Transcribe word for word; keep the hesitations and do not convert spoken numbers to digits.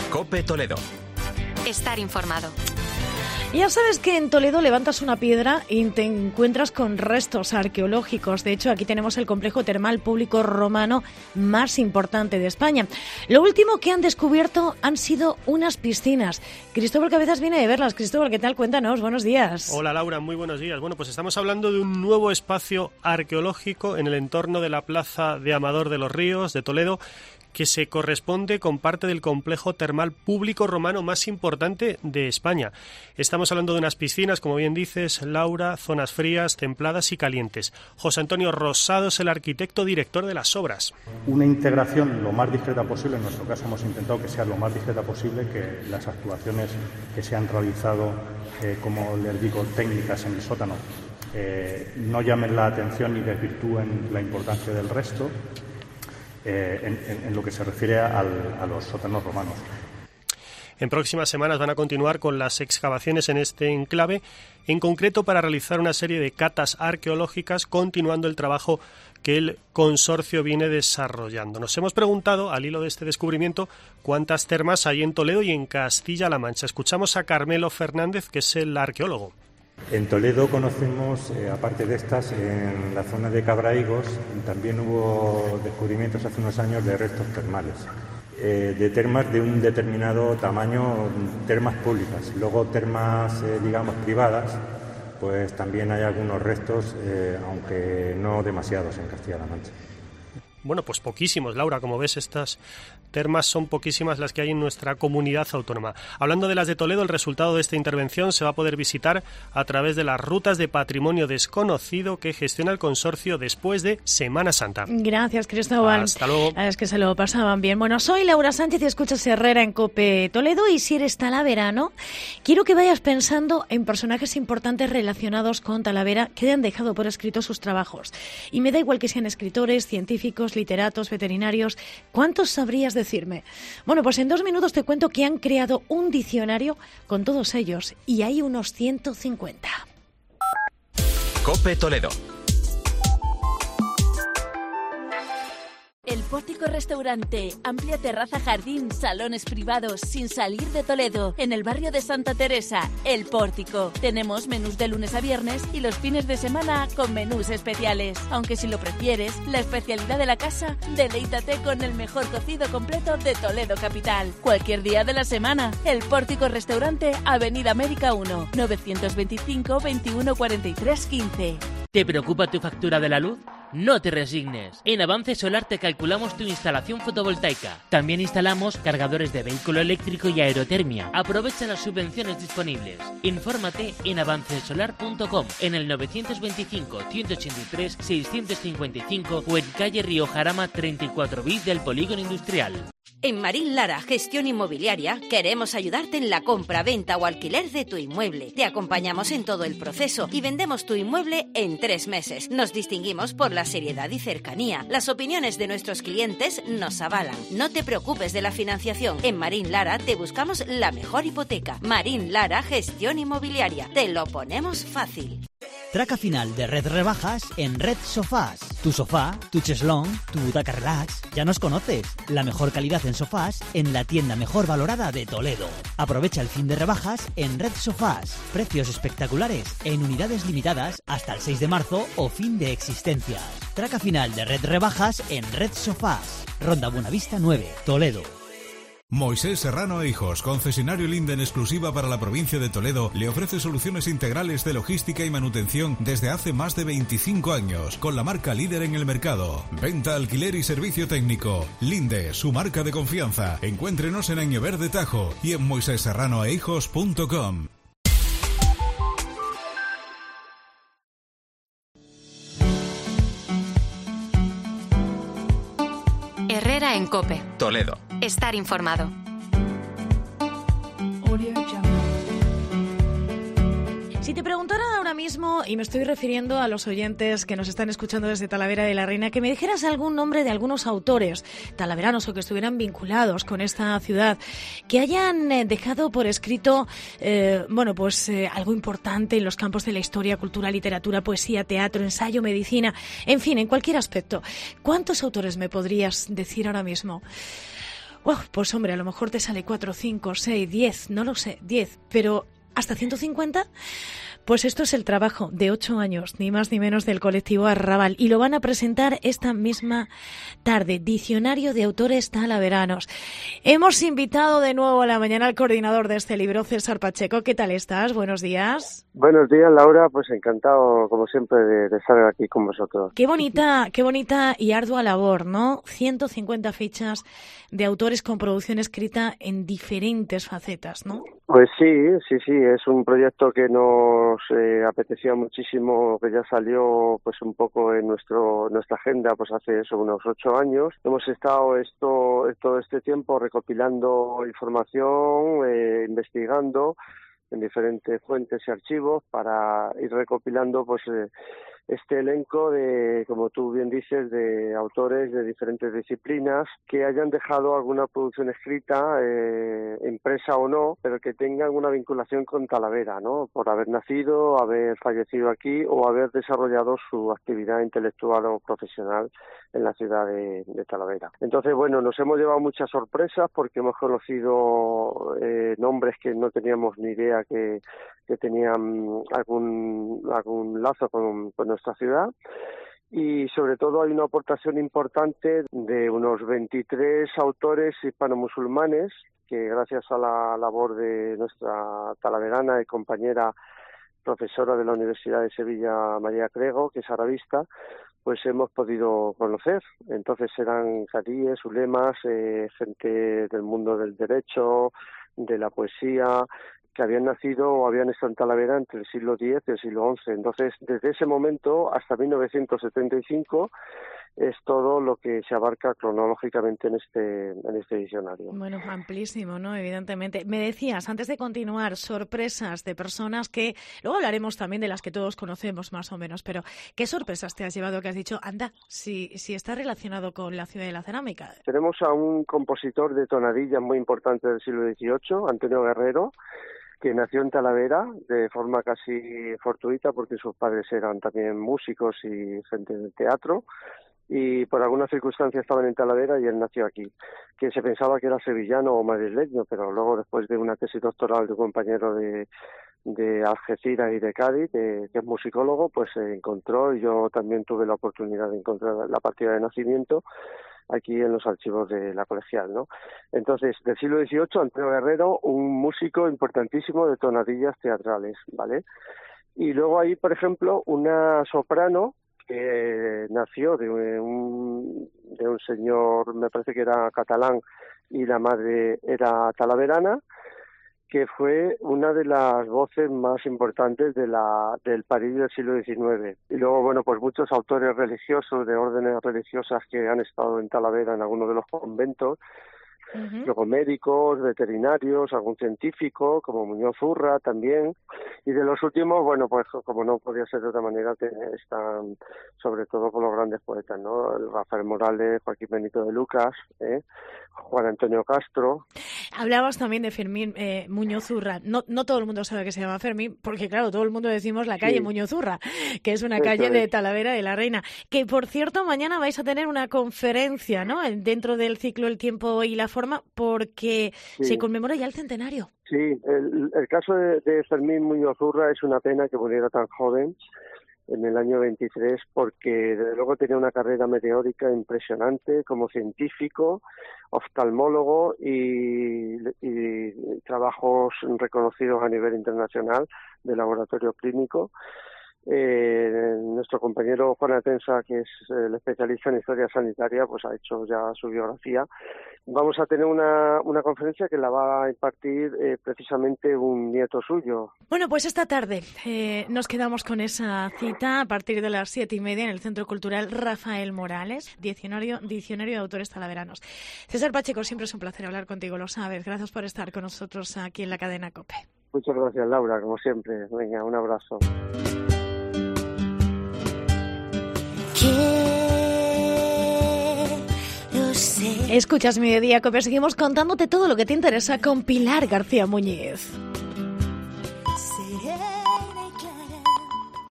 COPE Toledo. Estar informado. Ya sabes que en Toledo levantas una piedra y te encuentras con restos arqueológicos. De hecho, aquí tenemos el complejo termal público romano más importante de España. Lo último que han descubierto han sido unas piscinas. Cristóbal Cabezas viene de verlas. Cristóbal, ¿qué tal? Cuéntanos. Buenos días. Hola, Laura. Muy buenos días. Bueno, pues estamos hablando de un nuevo espacio arqueológico en el entorno de la plaza de Amador de los Ríos de Toledo, que se corresponde con parte del complejo termal público romano más importante de España. Estamos hablando de unas piscinas, como bien dices, Laura, zonas frías, templadas y calientes. José Antonio Rosado es el arquitecto director de las obras. Una integración lo más discreta posible, en nuestro caso hemos intentado que sea lo más discreta posible, que las actuaciones que se han realizado, eh, como les digo, técnicas en el sótano, eh, no llamen la atención ni desvirtúen la importancia del resto. Eh, en, en, en lo que se refiere al, a los sótanos romanos. En próximas semanas van a continuar con las excavaciones en este enclave, en concreto para realizar una serie de catas arqueológicas, continuando el trabajo que el consorcio viene desarrollando. Nos hemos preguntado, al hilo de este descubrimiento, cuántas termas hay en Toledo y en Castilla-La Mancha. Escuchamos a Carmelo Fernández, que es el arqueólogo. En Toledo conocemos, eh, aparte de estas, en la zona de Cabraigos también hubo descubrimientos hace unos años de restos termales, eh, de termas de un determinado tamaño, termas públicas. Luego termas, eh, digamos, privadas, pues también hay algunos restos, eh, aunque no demasiados en Castilla-La Mancha. Bueno, pues poquísimos, Laura, como ves, estas termas son poquísimas las que hay en nuestra comunidad autónoma. Hablando de las de Toledo, el resultado de esta intervención se va a poder visitar a través de las rutas de patrimonio desconocido que gestiona el consorcio después de Semana Santa. Gracias, Cristóbal. Hasta luego. Es que se lo pasaban bien. Bueno, soy Laura Sánchez y escuchas Herrera en COPE Toledo, y si eres talaverano, quiero que vayas pensando en personajes importantes relacionados con Talavera que han dejado por escrito sus trabajos. Y me da igual que sean escritores, científicos, literatos, veterinarios. ¿Cuántos sabrías decirme? Bueno, pues en dos minutos te cuento que han creado un diccionario con todos ellos, y hay unos ciento cincuenta. COPE Toledo. El Pórtico Restaurante, amplia terraza, jardín, salones privados, sin salir de Toledo, en el barrio de Santa Teresa. El Pórtico. Tenemos menús de lunes a viernes y los fines de semana con menús especiales. Aunque si lo prefieres, la especialidad de la casa, deleítate con el mejor cocido completo de Toledo capital. Cualquier día de la semana. El Pórtico Restaurante, Avenida América uno, novecientos veinticinco, veintiuno cuarenta y tres, quince. ¿Te preocupa tu factura de la luz? No te resignes. En Avance Solar te calculamos tu instalación fotovoltaica. También instalamos cargadores de vehículo eléctrico y aerotermia. Aprovecha las subvenciones disponibles. Infórmate en avance solar punto com, en el novecientos veinticinco, ciento ochenta y tres, seiscientos cincuenta y cinco o en calle Río Jarama treinta y cuatro bis del Polígono Industrial. En Marín Lara Gestión Inmobiliaria queremos ayudarte en la compra, venta o alquiler de tu inmueble. Te acompañamos en todo el proceso y vendemos tu inmueble en tres meses. Nos distinguimos por la seriedad y cercanía. Las opiniones de nuestros clientes nos avalan. No te preocupes de la financiación. En Marín Lara te buscamos la mejor hipoteca. Marín Lara Gestión Inmobiliaria. Te lo ponemos fácil. Traca final de Red Rebajas en Red Sofás. Tu sofá, tu cheslón, tu butaca relax. Ya nos conoces. La mejor calidad en sofás en la tienda mejor valorada de Toledo. Aprovecha el fin de rebajas en Red Sofás. Precios espectaculares en unidades limitadas hasta el seis de marzo o fin de existencias. Traca final de Red Rebajas en Red Sofás. Ronda Buenavista nueve, Toledo. Moisés Serrano e Hijos, concesionario Linde en exclusiva para la provincia de Toledo, le ofrece soluciones integrales de logística y manutención desde hace más de veinticinco años, con la marca líder en el mercado. Venta, alquiler y servicio técnico. Linde, su marca de confianza. Encuéntrenos en Año Verde Tajo y en moisés serrano e hijos punto com. Herrera en COPE. Toledo. Estar informado. Si te preguntaran ahora mismo, y me estoy refiriendo a los oyentes que nos están escuchando desde Talavera de la Reina, que me dijeras algún nombre de algunos autores talaveranos o que estuvieran vinculados con esta ciudad, que hayan eh, dejado por escrito eh, bueno, pues eh, algo importante en los campos de la historia, cultura, literatura, poesía, teatro, ensayo, medicina, en fin, en cualquier aspecto. ¿Cuántos autores me podrías decir ahora mismo? Uf, pues hombre, a lo mejor te sale cuatro, cinco, seis, diez, no lo sé, diez, pero hasta ciento cincuenta. Pues esto es el trabajo de ocho años, ni más ni menos, del colectivo Arrabal, y lo van a presentar esta misma tarde, Diccionario de Autores Talaveranos. Hemos invitado de nuevo a la mañana al coordinador de este libro, César Pacheco. ¿Qué tal estás? Buenos días. Buenos días, Laura. Pues encantado, como siempre, de, de estar aquí con vosotros. Qué bonita, qué bonita y ardua labor, ¿no? ciento cincuenta fichas de autores con producción escrita en diferentes facetas, ¿no? Pues sí, sí, sí. Es un proyecto que nos eh, apetecía muchísimo, que ya salió pues un poco en nuestro nuestra agenda pues hace eso, unos ocho años. Hemos estado esto todo este tiempo recopilando información, eh, investigando en diferentes fuentes y archivos para ir recopilando pues eh, este elenco de, como tú bien dices, de autores de diferentes disciplinas que hayan dejado alguna producción escrita, eh, impresa o no, pero que tengan una vinculación con Talavera, ¿no? Por haber nacido, haber fallecido aquí o haber desarrollado su actividad intelectual o profesional en la ciudad de, de Talavera. Entonces, bueno, nos hemos llevado muchas sorpresas porque hemos conocido eh, nombres que no teníamos ni idea que, que tenían algún algún lazo con, con nuestra ciudad, y sobre todo hay una aportación importante de unos veintitrés autores hispano-musulmanes que, gracias a la labor de nuestra talaverana y compañera profesora de la Universidad de Sevilla, María Crego, que es arabista, pues hemos podido conocer. Entonces eran cadíes, ulemas, eh, gente del mundo del derecho, de la poesía, que habían nacido o habían estado en Talavera entre el siglo diez y el siglo once. Entonces, desde ese momento hasta mil novecientos setenta y cinco es todo lo que se abarca cronológicamente en este en este diccionario. Bueno, amplísimo, ¿no? Evidentemente. Me decías, antes de continuar, sorpresas de personas que... Luego hablaremos también de las que todos conocemos, más o menos, pero ¿qué sorpresas te has llevado que has dicho, anda, si, si está relacionado con la ciudad de la cerámica? Tenemos a un compositor de tonadillas muy importante del siglo dieciocho, Antonio Guerrero, que nació en Talavera de forma casi fortuita porque sus padres eran también músicos y gente del teatro, y por alguna circunstancia estaban en Talavera y él nació aquí, que se pensaba que era sevillano o madrileño, pero luego, después de una tesis doctoral de un compañero de, de Algeciras y de Cádiz, de, que es musicólogo, pues se encontró, y yo también tuve la oportunidad de encontrar la partida de nacimiento aquí en los archivos de la colegial, ¿no? Entonces, del siglo dieciocho, Antonio Guerrero, un músico importantísimo de tonadillas teatrales, ¿vale? Y luego hay, por ejemplo, una soprano que nació de un, de un señor, me parece que era catalán, y la madre era talaverana, que fue una de las voces más importantes de la del París del siglo diecinueve. Y luego, bueno, pues muchos autores religiosos de órdenes religiosas que han estado en Talavera en algunos de los conventos, uh-huh. Luego médicos, veterinarios, algún científico, como Muñoz Urra también. Y de los últimos, bueno, pues como no podía ser de otra manera, que están sobre todo con los grandes poetas, ¿no? Rafael Morales, Joaquín Benito de Lucas, ¿eh? Juan Antonio Castro. Hablabas también de Fermín eh, Muñoz Urra. No, no todo el mundo sabe que se llama Fermín, porque claro, todo el mundo decimos la calle sí. Muñoz Urra, que es una Eso calle es. de Talavera de la Reina. Que, por cierto, mañana vais a tener una conferencia, ¿no? Dentro del ciclo El Tiempo y la Forma, porque sí. se conmemora ya el centenario. Sí, el, el caso de, de Fermín Muñoz Urra es una pena que muriera tan joven, en el año veintitrés, porque desde luego tenía una carrera meteórica impresionante como científico, oftalmólogo y, y trabajos reconocidos a nivel internacional de laboratorio clínico. Eh, nuestro compañero Juan Atensa, que es el especialista en historia sanitaria, pues ha hecho ya su biografía. Vamos a tener una, una conferencia que la va a impartir eh, precisamente un nieto suyo. Bueno, pues esta tarde eh, nos quedamos con esa cita a partir de las siete y media en el Centro Cultural Rafael Morales, diccionario, diccionario de autores talaveranos. César Pacheco, siempre es un placer hablar contigo, lo sabes. Gracias por estar con nosotros aquí en la cadena COPE. Muchas gracias, Laura, como siempre. Venga, un abrazo. Escuchas Mediodía Cope, seguimos contándote todo lo que te interesa con Pilar García Muñiz.